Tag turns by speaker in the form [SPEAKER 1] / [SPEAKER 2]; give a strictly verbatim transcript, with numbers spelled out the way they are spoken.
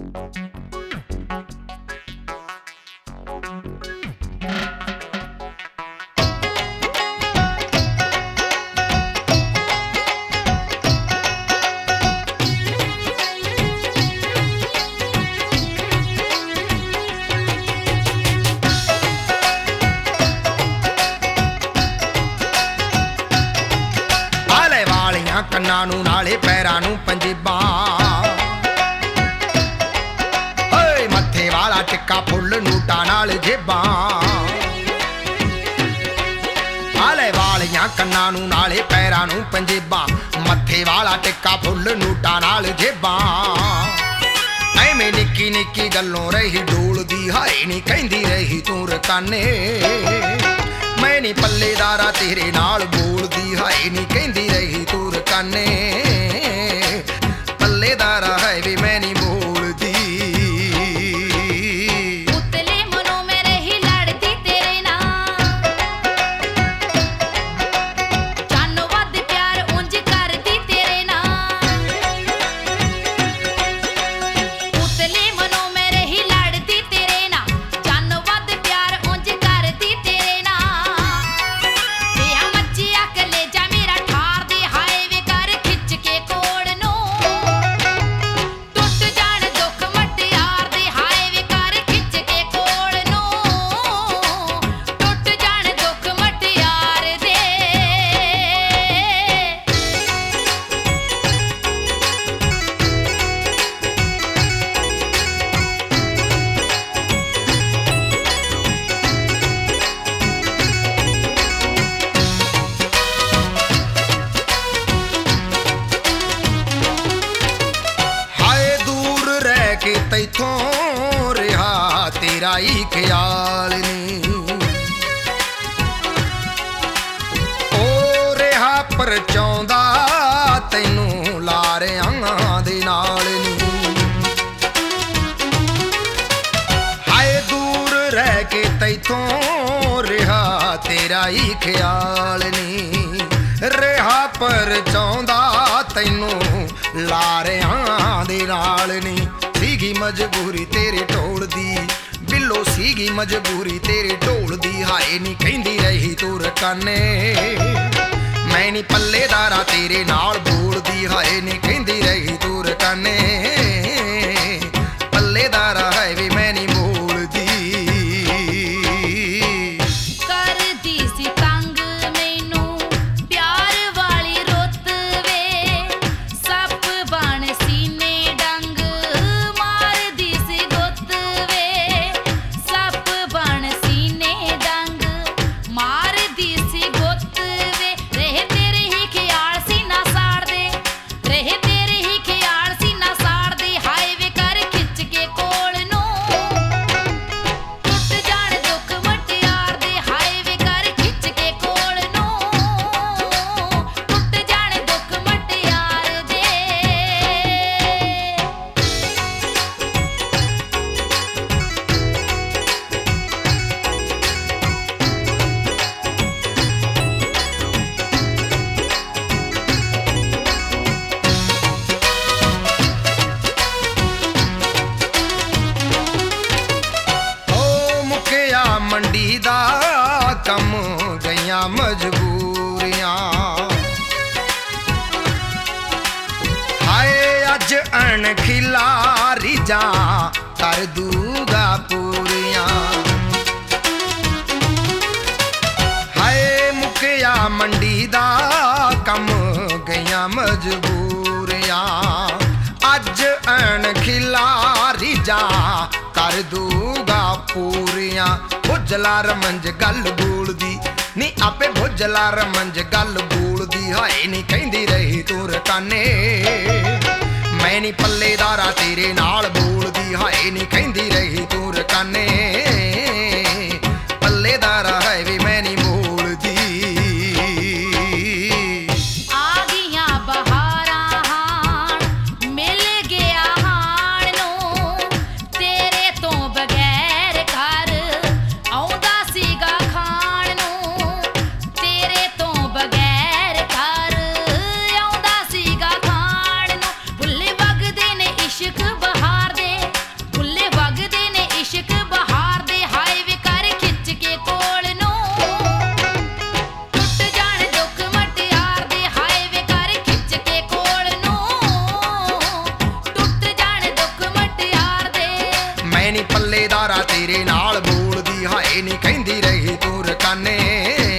[SPEAKER 1] ਕੰਨਾਂ ਨੂੰ ਨਾਲੇ ਪੈਰਾਂ ਨੂੰ ਪੰਜੇਬਾਂ, ਓਏ ਮੱਥੇ ਵਾਲਾ ਟਿੱਕਾ ਫੁੱਲ ਨੂਟਾਂ ਨਾਲ ਜੇਬਾਂ। ਆਲੇ ਵਾਲੀਆਂ ਕੰਨਾਂ ਨੂੰ ਨਾਲੇ ਪੈਰਾਂ ਨੂੰ ਪੰਜੇਬਾਂ, ਮੱਥੇ ਵਾਲਾ ਟਿੱਕਾ ਫੁੱਲ ਨੂਟਾਂ ਨਾਲ ਜੇਬਾਂ। ਐਵੇਂ ਨਿੱਕੀ ਨਿੱਕੀ ਗੱਲੋਂ ਰਹੀ ਡੋਲਦੀ, ਹਾਏ ਨੀ ਕਹਿੰਦੀ ਰਹੀ ਤੂੰ ਰਕਾਨੇ। ਮੈਂ ਨੀ ਪੱਲੇਦਾਰਾ ਤੇਰੇ ਨਾਲ ਬੋਲਦੀ, ਹਾਏ ਨੀ ਕਹਿੰਦੀ ਰਹੀ ਤੂੰ ਰਕਾਨੇ। ਪੱਲੇਦਾਰਾ ਹੈ ਵੀ ਮੈਂ ਨੀ ਬੋਲਦੀ।
[SPEAKER 2] ਉਤਲੇ ਮਨੋਂ ਮੈਂ ਰਹੀ ਲੜਦੀ ਤੇਰੇ ਨਾਲ, ਜਾਨੋਂ ਵੱਧ ਪਿਆਰ ਉਂਝ ਕਰਦੀ ਤੇਰੇ ਨਾਲ। ਉਤਲੇ ਮਨੋਂ ਮੈਂ ਰਹੀ ਲੜਦੀ ਤੇਰੇ ਨਾਲ, ਜਾਨੋਂ ਵੱਧ ਪਿਆਰ ਉਂਝ ਕਰਦੀ ਤੇਰੇ ਨਾਲ। ਤੇ ਆ ਮੱਚਿਆ ਕਲੇਜਾ ਮੇਰਾ ਠਾਰ ਦੇ, ਹਾਏ ਵੇ ਕਰ ਖਿੱਚ ਕੇ ਕੋਲ ਨੂੰ। ਟੁੱਟ ਜਾਣ ਦੁੱਖ ਮਟਿਆਰ ਦੇ, ਹਾਏ ਵੇ ਕਰ ਖਿੱਚ ਕੇ ਕੋਲ ਨੂੰ। ਟੁੱਟ ਜਾਣ ਦੁੱਖ ਮਟਿਆਰ ਦੇ।
[SPEAKER 1] ਹਾਏ ਦੂਰ ਰਹਿ ਕੇ ਤੈਥੋਂ ਰਿਹਾ ਤੇਰਾ ਹੀ ਖਿਆਲ ਨੀ। ਉਹ ਰਿਹਾ ਪਰਚਾਉਂਦਾ ਤੈਨੂੰ ਲਾਰਿਆਂ ਦੇ ਨਾਲ ਨੀ। ਹਾਏ ਦੂਰ ਰਹਿ ਕੇ ਤੈਥੋਂ ਰਿਹਾ ਤੇਰਾ ਹੀ ਖਿਆਲ ਨੀ। ਰਿਹਾ ਪਰਚਾਉਂਦਾ ਤੈਨੂੰ ਲਾਰਿਆਂ ਦੇ ਨਾਲ ਨੀ। ਸੀਗੀ ਮਜਬੂਰੀ ਤੇਰੇ ਢੋਲ ਦੀ, ਬਿੱਲੋ ਸੀਗੀ ਮਜਬੂਰੀ ਤੇਰੇ ਢੋਲ ਦੀ। ਹਾਏ ਨੀ ਕਹਿੰਦੀ ਰਹੀ ਤੂੰ ਰਕਾਨੇ। ਮੈਂ ਨੀ ਪੱਲੇਦਾਰਾ ਤੇਰੇ ਨਾਲ ਬੋਲਦੀ, ਹਾਏ ਨੀ ਕਹਿੰਦੀ ਰਹੀ ਤੂੰ ਰਕਾਨੇ। ਪੱਲੇਦਾਰਾ ਹੈ ਵੀ ਮੈਂ ਨੀ ਬੋਲਦੀ।
[SPEAKER 2] ਕਰਦੀ ਸੀ ਤੰਗ ਮੈਨੂੰ ਪਿਆਰ ਵਾਲੀ ਰੁੱਤ ਵੇ, ਸੱਪ ਬਣ ਸੀਨੇ ਡੰਗ ਮਾਰਦੀ ਸੀ ਗੁੱਤ ਵੇ। ਸੱਪ ਬਣ ਸੀਨੇ ਡੰਗ ਮਾਰਦੀ ਸੀ ਗੁੱਤ ਵੇ। ਰਹੇ ਤੇਰੇ ਹੀ ਖਿਆਲ ਸੀ ਨਾ ਸਾੜਦੇ, ਰਹੇ ਤੇਰੇ ਹੀ ਖਿਆਲ ਸੀ ਨਾ ਸਾੜਦੇ। ਹਾਏ ਵੇ ਕਰ ਖਿੱਚ ਕੇ ਕੋਲ ਨੂੰ। ਟੁੱਟ ਜਾਣ ਦੁੱਖ ਮਟਿਆਰ ਦੇ, ਹਾਏ ਵੇ ਕਰ ਖਿੱਚ ਕੇ ਕੋਲ ਨੂੰ। ਟੁੱਟ ਜਾਣ ਦੁੱਖ ਮਟਿਆਰ ਦੇ।
[SPEAKER 1] ਓ ਮੁੱਕਿਆ ਮੰਡੀ ਦਾ ਕੰਮ, ਗਈਆਂ ਮਜਬੂਰੀਆਂ। ਹਾਏ ਅੱਜ ਅਣਖਿਲਾ ਰੀਝਾਂ ਕਰ ਦੂਗਾ ਪੂਰੀਆਂ। ਹਾਏ ਮੁੱਕਿਆ ਮੰਡੀ ਦਾ ਕੰਮ, ਗਈਆਂ ਮਜਬੂਰੀਆਂ। ਅੱਜ ਅਣਖਿਲਾ ਰੀਝਾਂ ਕਰ ਦੂਗਾ ਪੂਰੀਆਂ। ਭੁੱਜਲਾ ਰਮੰਜ ਗੱਲ ਬੋਲਦੀ ਨੀ, ਆਪੇ ਭੁੱਜਲਾ ਰਮੰਜ ਗੱਲ ਬੋਲਦੀ। ਹਾਏ ਨੀ ਕਹਿੰਦੀ ਰਹੀ ਤੂੰ ਰਕਾਨੇ। ਮੈਂ ਨੀ ਪੱਲੇਦਾਰਾ ਤੇਰੇ ਨਾਲ ਬੋਲਦੀ, ਹਾਏ ਨੀ ਕਹਿੰਦੀ ਰਹੀ ਤੂੰ ਰਕਾਨੇ। ਪੱਲੇਦਾਰਾ ਹੈ ਵੀ ਮੈਂ ਨੀ ਬੋਲਦੀ।
[SPEAKER 2] ਆ ਗਈਆਂ ਬਹਾਰਾਂ ਹਾਣ, ਮਿਲ ਗਿਆ ਹਾਣ ਨੂੰ। ਤੇਰੇ ਤੋਂ ਬਗੈਰ ਘਰ ਆਉਂਦਾ ਸੀਗਾ ਖਾਣ ਨੂੰ। ਤੇਰੇ ਤੋਂ ਬਗੈਰ ਘਰ ਆਉਂਦਾ ਸੀਗਾ ਖਾਣ ਨੂੰ। ਫੁੱਲ ਵਗਦੇ ਨੇ ਇਸ਼ਕ ਬਹਾਰ ਦੇ,
[SPEAKER 1] ਨੀ ਕਹਿੰਦੀ ਰਹੀ ਤੂੰ ਰਕਾਨੇ